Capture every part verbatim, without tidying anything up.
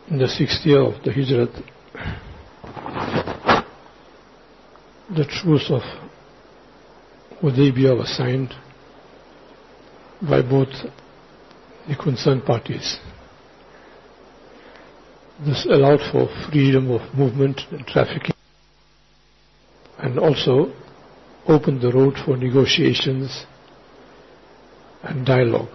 in the sixth year of the Hijrat, the truce of Hudaybiyah was signed by both the concerned parties. This allowed for freedom of movement and trafficking, and also opened the road for negotiations and dialogue.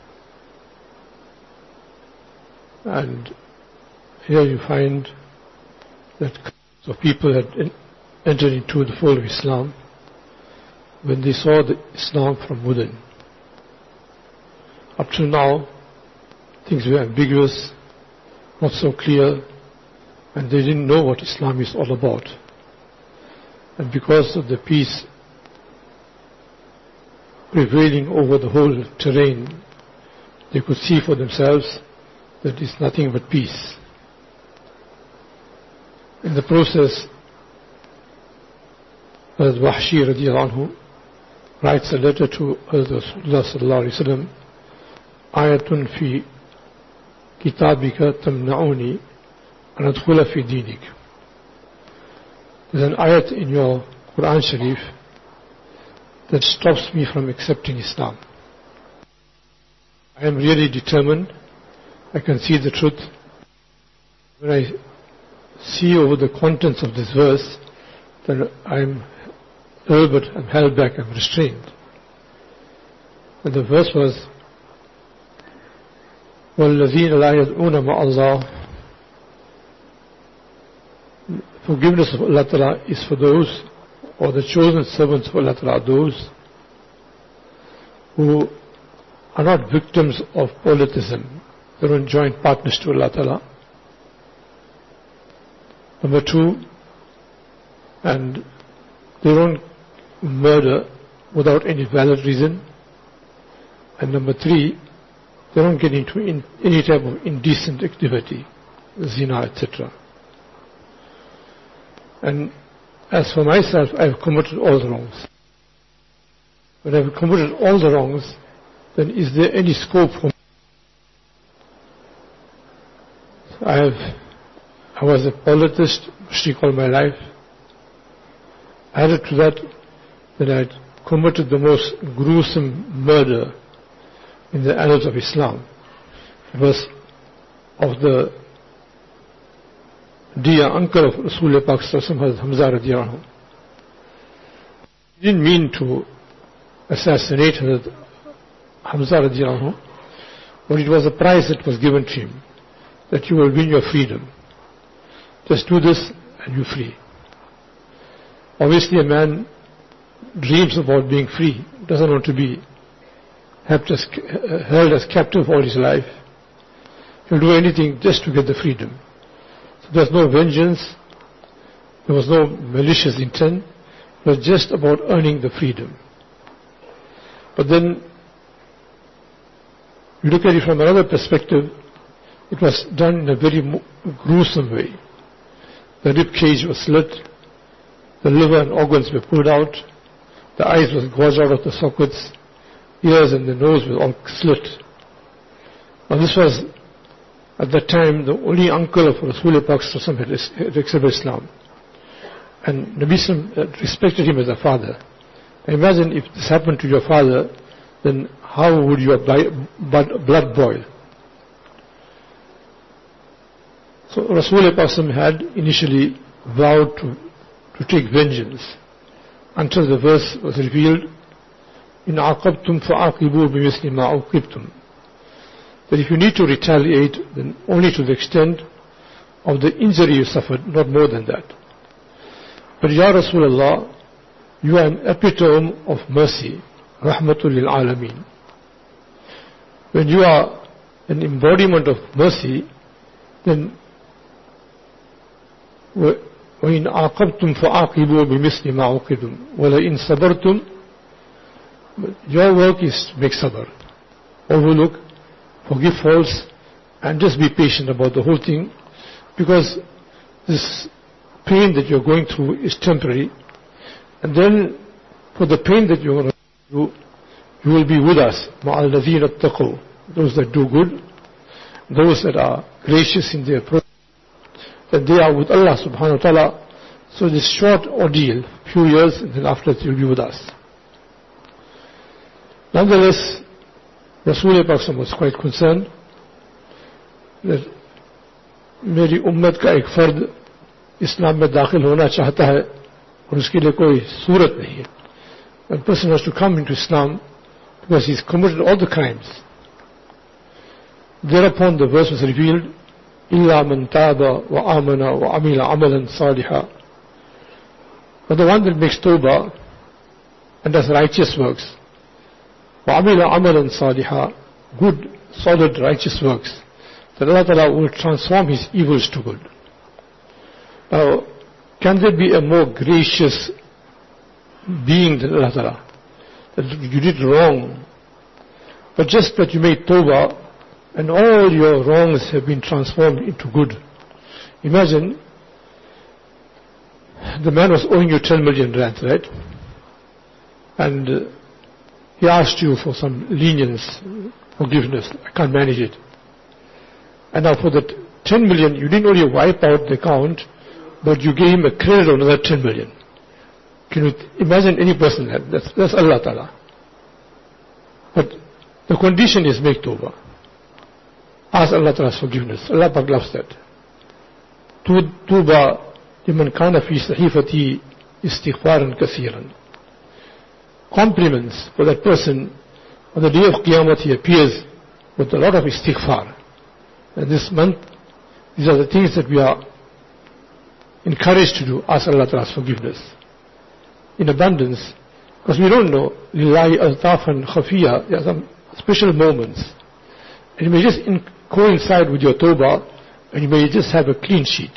And here you find that so people had entered into the fold of Islam when they saw the Islam from within. Up till now, things were ambiguous, not so clear, and they didn't know what Islam is all about. And because of the peace prevailing over the whole terrain, they could see for themselves that it's nothing but peace. In the process, Hazrat Wahshi radiallahu anhu writes a letter to Hazrat Rasulullah sallallahu alayhi wa sallam, ayatun fi kitabika tamna'uni an adkhula fi dinik. There's an ayat in your Quran Sharif that stops me from accepting Islam. I am really determined. I can see the truth. When I see over the contents of this verse, then I'm a little bit, I'm held back, I'm restrained. And the verse was, وَالَّذِينَ لَا يَدْعُونَ مَعَ اللَّهِ. Forgiveness of Allah Ta'ala is for those, or the chosen servants of Allah Ta'ala are those who are not victims of polytheism. They don't join partners to Allah Ta'ala. Number two, and they don't murder without any valid reason. And number three, they don't get into in, any type of indecent activity, zina, et cetera. And as for myself, I've committed all the wrongs. When I've committed all the wrongs, then is there any scope for me? I have, I was a polytheist, mushrik all my life. Added to that, that I had committed the most gruesome murder in the annals of Islam. It was of the dear uncle of Rasulullah Pak Sallallahu Alaihi Wasallam, Hamza radiallahu anhu. He didn't mean to assassinate Hamza radiallahu anhu, but it was a prize that was given to him, that you will win your freedom. Just do this and you're free. Obviously a man dreams about being free, doesn't want to be held as, held as captive all his life. He'll do anything just to get the freedom. So there's no vengeance, there was no malicious intent, it was just about earning the freedom. But then, you look at it from another perspective, it was done in a very gruesome way. The rib cage was slit, the liver and organs were pulled out, the eyes was gouged out of the sockets, ears and the nose were all slit. Now this was, at that time, the only uncle of Rasulullah Pak Sallallahu Alaihi Wasallam had accepted Islam. And Nabi Sallallahu Alaihi Wasallam respected him as a father. Now imagine if this happened to your father, then how would your blood boil? So Rasulullah Pak Sallallahu Alaihi Wasallam had initially vowed to, to take vengeance until the verse was revealed, إِنْ عَاقَبْتُمْ فَعَاقِبُوا بِمِثْلِ مَا عُوقِبْتُمْ. That if you need to retaliate, then only to the extent of the injury you suffered, not more than that. But Ya Rasulullah, you are an epitome of mercy, Rahmatul lil Alameen. When you are an embodiment of mercy, then وَإِنْ عَاقَبْتُمْ فَعَاقِبُوا بِمِثْلِ مَا عُوقِبْتُمْ وَلَئِنْ صَبَرْتُمْ. Your work is to make sabr, overlook, forgive faults, and just be patient about the whole thing, because this pain that you're going through is temporary, and then for the pain that you're going to go through, you will be with us, مَعَ الَّذِينَ اتَّقَوْا, those that do good, those that are gracious in their approach, that they are with Allah subhanahu wa ta'ala. So this short ordeal, few years, and then after that you'll be with us. Nonetheless, Rasul Pak was quite concerned that मेरी उम्मत का एक फर्द इस्लाम में दाखिल होना चाहता है और उसके लिए कोई सूरत नहीं है. A person wants to come into Islam because he's committed all the crimes. Thereupon the verse was revealed, إِلَّا مَنْ تَابَ وَآمَنَ وَعَمِلَ عَمَلًا صَالِحًا. But the one that makes tawbah and does righteous works, وَعَمِلَ عَمَلًا صَالِحًا, good, solid, righteous works, that Allah Ta'ala will transform his evils to good. Now, can there be a more gracious being than Allah Ta'ala? That you did wrong, but just that you made tawbah and all your wrongs have been transformed into good. Imagine, the man was owing you ten million rand, right? And uh, he asked you for some lenience, forgiveness. I can't manage it. And now for that ten million, you didn't only wipe out the account, but you gave him a credit of another ten million. Can you imagine any person that? That's, that's Allah Ta'ala. But the condition is make tawbah. Ask Allah Ta'ala's forgiveness. Allah Ta'ala loves that. Tawbah liman kana fi sahifati istighfaran kathiran. Compliments for that person. On the day of Qiyamah he appears with a lot of istighfar. And this month, these are the things that we are encouraged to do. Ask Allah Ta'ala's forgiveness in abundance, because we don't know, lillahi altafan khafiya, there are some special moments, and you may just in, coincide with your tawbah, and you may just have a clean sheet.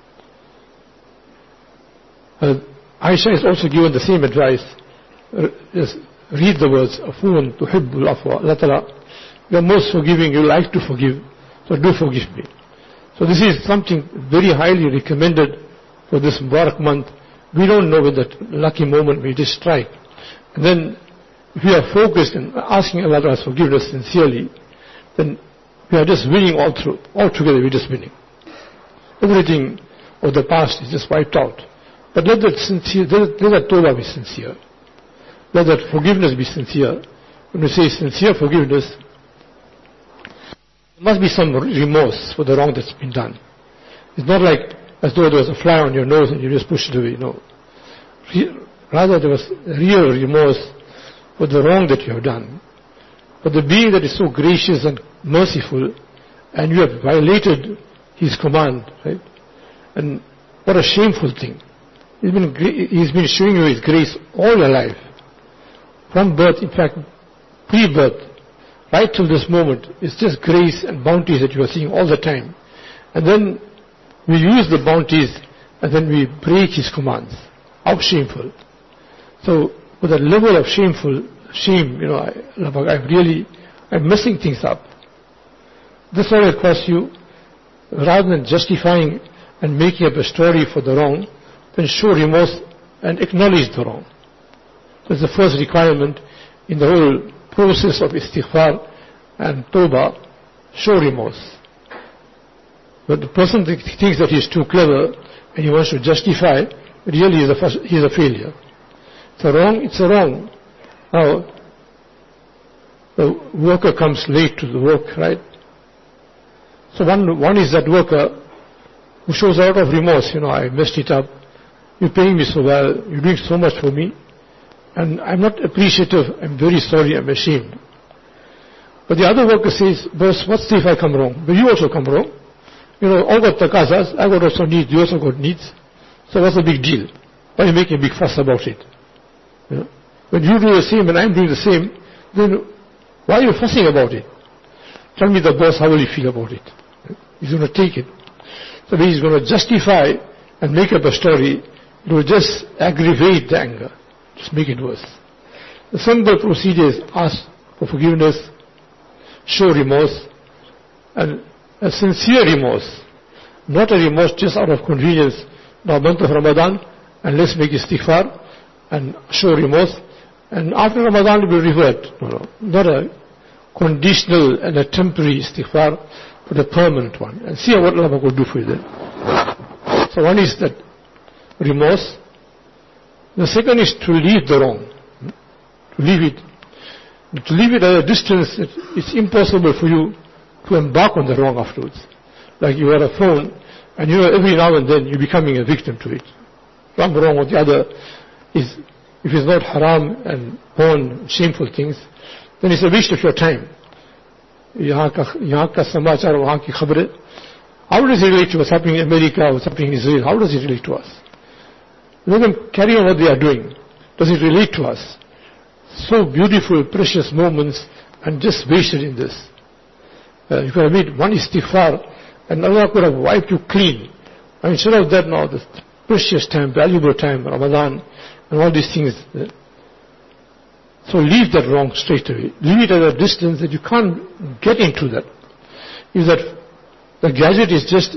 uh, Aisha is also given the same advice. uh, just read the words, afuwan tuhibbul afwa, Allah Ta'ala, you are most forgiving, you like to forgive, so do forgive me. So this is something very highly recommended for this Mubarak month. We don't know when that lucky moment may just strike. And then, if we are focused in asking Allah Ta'ala's forgiveness sincerely, then we are just winning all through. All together we're just winning. Everything of the past is just wiped out. But let that sincere, let, let that tawbah be sincere. Let that forgiveness be sincere. When we say sincere forgiveness, there must be some remorse for the wrong that's been done. It's not like as though there was a fly on your nose and you just pushed it away. No. Rather, there was real remorse for the wrong that you have done. But the being that is so gracious and merciful, and you have violated his command, right? And what a shameful thing. He's been, he's been showing you his grace all your life. From birth, in fact, pre-birth, right till this moment, it's just grace and bounties that you are seeing all the time. And then we use the bounties and then we break his commands. How shameful. So with a level of shameful shame, you know, I, I'm really, I'm messing things up. This all will cost you, rather than justifying and making up a story for the wrong, then show remorse and acknowledge the wrong. That's the first requirement in the whole process of istighfar and tawbah. Show remorse. But the person th- thinks that he is too clever and he wants to justify, really he is a, first, he is a failure. It's a wrong, it's a wrong. Now, the worker comes late to the work, right? So one, one is that worker who shows a lot of remorse. You know, I messed it up. You're paying me so well. You're doing so much for me. And I'm not appreciative. I'm very sorry. I'm ashamed. But the other worker says, boss, what's if I come wrong? But you also come wrong. You know, all got takazas. I got also needs. You also got needs. So what's the big deal? Why are you making a big fuss about it? You know, when you do the same and I'm doing the same, then why are you fussing about it? Tell me the boss, how will he feel about it? He's going to take it. So he's going to justify and make up a story. It will just aggravate the anger. Just make it worse. The simple procedure is ask for forgiveness, show remorse, and a sincere remorse. Not a remorse just out of convenience. Now month of Ramadan, and let's make istighfar and show remorse. And after Ramadan we will revert. No, no, not a conditional and a temporary istighfar, for the permanent one. And see what Allah will do for you then. So one is that remorse. The second is to leave the wrong. To leave it. To leave it at a distance, it's impossible for you to embark on the wrong afterwards. Like you have a phone, and you know every now and then you're becoming a victim to it. One wrong or the other is, if it's not haram and porn, shameful things, then it's a waste of your time. Yahan ka samachar, wahan ki khabre. How does it relate to what's happening in America, what's happening in Israel? How does it relate to us? Let them carry on what they are doing. Does it relate to us? So beautiful, precious moments, and just wasted in this. Uh, you could have made one istighfar, and Allah could have wiped you clean. And instead of that, now this precious time, valuable time, Ramadan, and all these things. Uh, so leave that wrong straight away. Leave it at a distance that you can't get into that. If that the gadget is just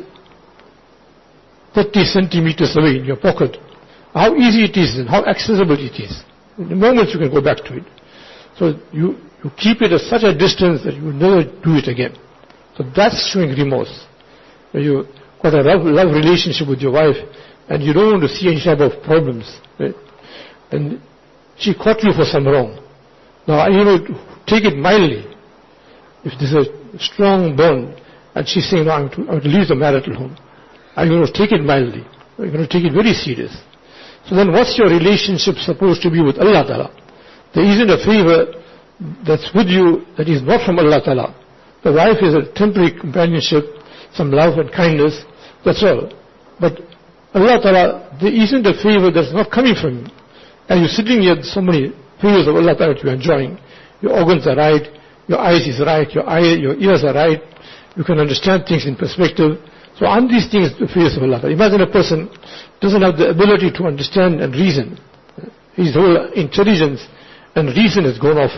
thirty centimeters away in your pocket, how easy it is and how accessible it is. In the moment you can go back to it. So you, you keep it at such a distance that you will never do it again. So that's showing remorse. You got a love, love relationship with your wife and you don't want to see any type of problems. Right? And she caught you for some wrong. Now, you know, take it mildly. If there's a strong bond and she's saying, no, I'm to, I'm to leave the marital home, I'm going to take it mildly. I'm going to take it very serious. So then what's your relationship supposed to be with Allah Ta'ala? There isn't a favor that's with you that is not from Allah Ta'ala. The wife is a temporary companionship, some love and kindness, that's all. But Allah Ta'ala, there isn't a favor that's not coming from Him. And you're sitting here, so many favors of Allah Ta'ala that you're enjoying. Your organs are right, your eyes is right, your eye, your ears are right, you can understand things in perspective. So on these things, the favors of Allah Ta'ala. Imagine a person doesn't have the ability to understand and reason. His whole intelligence and reason has gone off.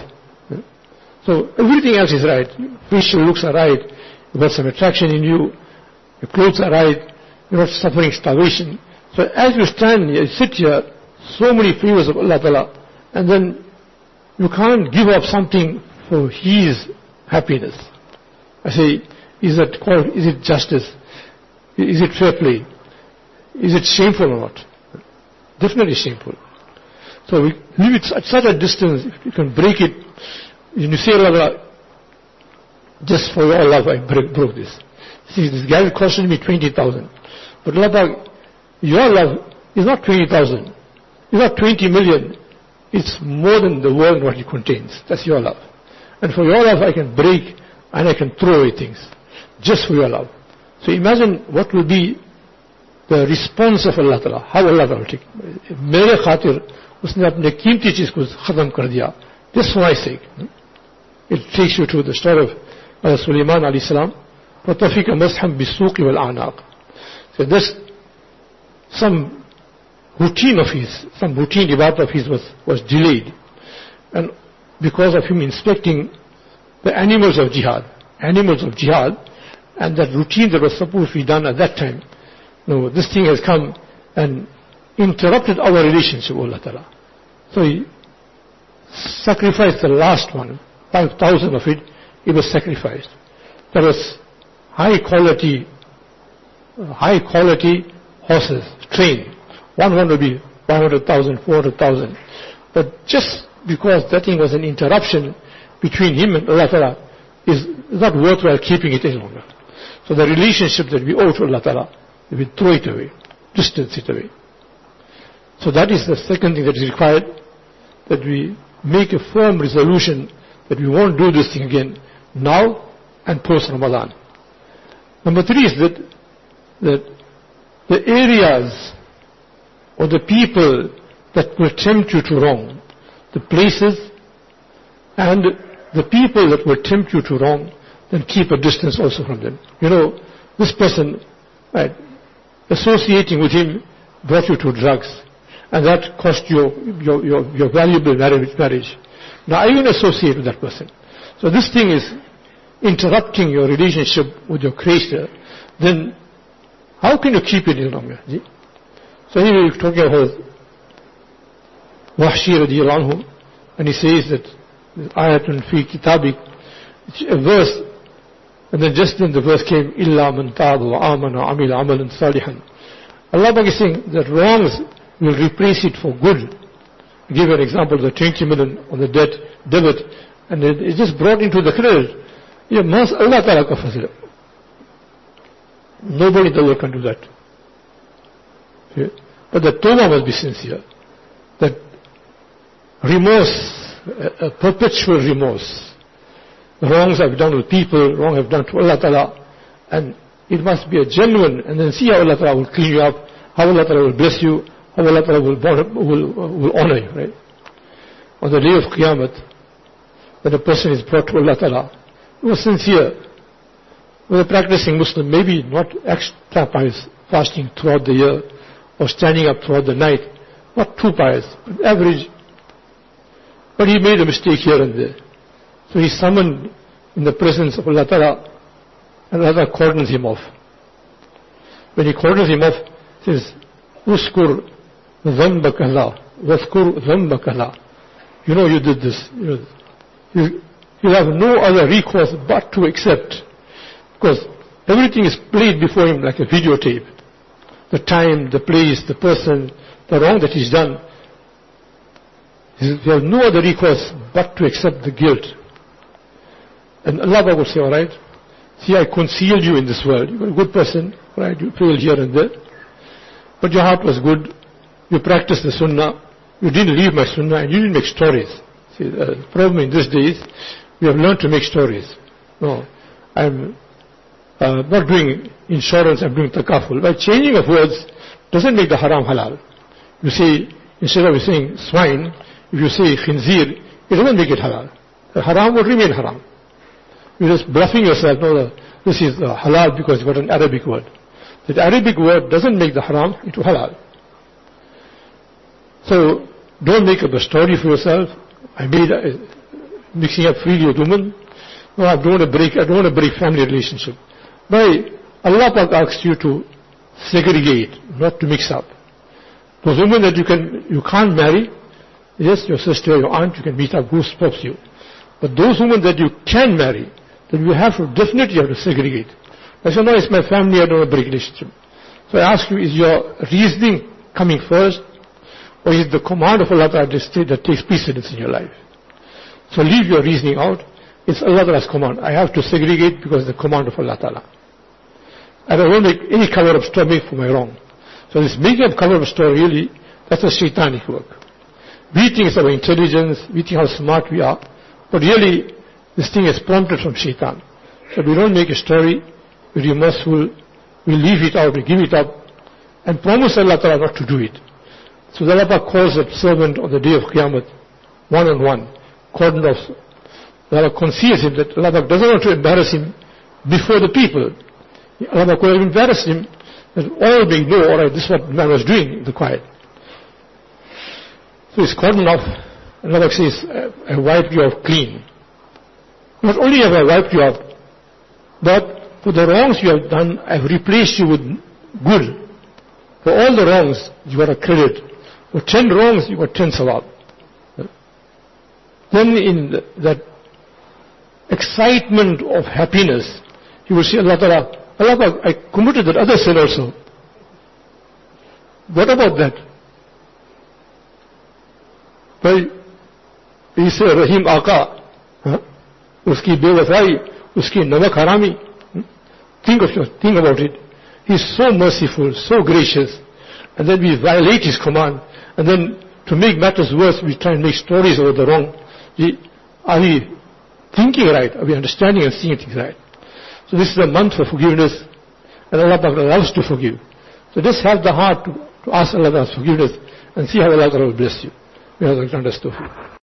So everything else is right. Facial looks are right. You've got some attraction in you. Your clothes are right. You're not suffering starvation. So as you stand here, you sit here, so many favors of Allah Ta'ala, and then you can't give up something for His happiness. I say, is that called, is it justice? Is it fair play? Is it shameful or not? Definitely shameful. So we leave it at such a distance, if you can break it, and you say, Allah, just for your love I break, broke this. See, this guy costed me twenty thousand. But Allah, your love is not twenty thousand. It's not twenty million. It's more than the world what it contains. That's your love. And for your love I can break and I can throw away things. Just for your love. So imagine what will be the response of Allah Ta'ala. How Allah Ta'ala will take. Mere khatir, usne apne keemti cheez ko khatam kar diya. Just for my sake. It takes you to the story of uh, Sulaiman alayhi salam. وَطَفِكَ مَسْحًا بِالسُّوقِ وَالْأَعْنَاقِ. So this, some routine of his, some routine ibadah of his was, was delayed. And because of him inspecting the animals of jihad, animals of jihad, and that routine that was supposed to be done at that time, no, this thing has come and interrupted our relationship with Allah Ta'ala. So he sacrificed the last one, five thousand of it, it was sacrificed. That was high quality, uh, high quality horses, trained. One one would be five hundred thousand, four hundred thousand. But just because that thing was an interruption between him and Allah Ta'ala, is not worthwhile keeping it any longer. So the relationship that we owe to Allah Ta'ala, we throw it away, distance it away. So that is the second thing that is required, that we make a firm resolution that we won't do this thing again, now and post Ramadan. Number three is that, that the areas or the people that will tempt you to wrong, the places and the people that will tempt you to wrong, then keep a distance also from them. You know, this person, right, associating with him brought you to drugs, and that cost you your, your, your valuable marriage. Now are you going to associate with that person? So this thing is interrupting your relationship with your Creator. Then how can you keep it any longer? So anyway, we're talking about Wahshi radiallahu anhu, and he says that ayatun fi kitabik, a verse And then just then the verse came, Illa man taaba wa amana wa amila amalan salihan. Allah Ta'ala is saying that wrongs will replace it for good. I give an example, the twenty million on the debt, debit, and it is just brought into the credit. Yeah, mas Allah Ta'ala ka fazil. Nobody in the world can do that. Okay? But the tawbah must be sincere. That remorse, a, a perpetual remorse. The wrongs I've done with people, wrong I've done to Allah Ta'ala, and it must be a genuine, and then see how Allah Ta'ala will clean you up, how Allah Ta'ala will bless you, how Allah Ta'ala will, will, will honor you, right? On the day of Qiyamah, when a person is brought to Allah Ta'ala, he was sincere, was a practicing Muslim, maybe not extra pious, fasting throughout the year, or standing up throughout the night, not too pious, but average. But he made a mistake here and there. So he summoned in the presence of Allah Ta'ala, and Allah cordons him off. When he cordons him off, he says, Uskur dhamba kala, Vaskur dhamba kala. You know you did this. You know, you, you have no other recourse but to accept. Because everything is played before him like a videotape. The time, the place, the person, the wrong that he's done. You have no other recourse but to accept the guilt. And Allah would say, alright, see, I concealed you in this world. You were a good person, right? You failed here and there. But your heart was good. You practiced the sunnah. You didn't leave my sunnah and you didn't make stories. See, the problem in these days, we have learned to make stories. No, I'm uh, not doing insurance, I'm doing takaful. By changing of words, doesn't make the haram halal. You say, instead of saying swine, if you say khinzir, it doesn't make it halal. The haram will remain haram. You're just bluffing yourself, no, this is uh, halal because you've got an Arabic word. That Arabic word doesn't make the haram into halal. So, don't make up a story for yourself. I made a, mixing up freely with women. No, I don't want to break, I don't want to break family relationship. But Allah Pak asks you to segregate, not to mix up. Those women that you can, you can't marry, yes, your sister, your aunt, you can meet up, who stops you. But those women that you can marry, then you have to definitely have to segregate. I say, no, it's my family, I don't want to break relationship. So I ask you, is your reasoning coming first, or is it the command of Allah Ta'ala that takes precedence in your life? So leave your reasoning out. It's Allah Ta'ala's command. I have to segregate because it's the command of Allah Ta'ala. I don't make any cover up story for my wrong. So this making up cover up story, really, that's a shaitanic work. We think it's our intelligence, we think how smart we are, but really, this thing is prompted from shaitan. So we don't make a story, we're remorseful, we leave it out, we give it up, and promise Allah Ta'ala not to do it. So the Allah calls that servant on the day of Qiyamah, one on one, cordoned off. Allah conceals him that Allah doesn't want to embarrass him before the people. Allah could have embarrassed him, that all may know, alright, this is what man was doing in the quiet. So he's cordoned off, and Allah says, I wiped you off clean. Not only have I wiped you off, but for the wrongs you have done, I have replaced you with good. For all the wrongs, you got a credit. For ten wrongs, you got ten sawab. Then in the, that excitement of happiness, he will say, Allah Ta'ala, Allah, I committed that other sin also. What about that? Well, he said, Rahim Aka, huh? Uski bewafai, uski namak harami. Think of think about it. He's so merciful, so gracious, and then we violate his command, and then to make matters worse, we try and make stories over the wrong. Are we thinking right? Are we understanding and seeing things right? So this is a month for forgiveness, and Allah loves to forgive. So just have the heart to, to ask Allah's forgiveness and see how Allah will bless you. May Allah grant us tawfiq.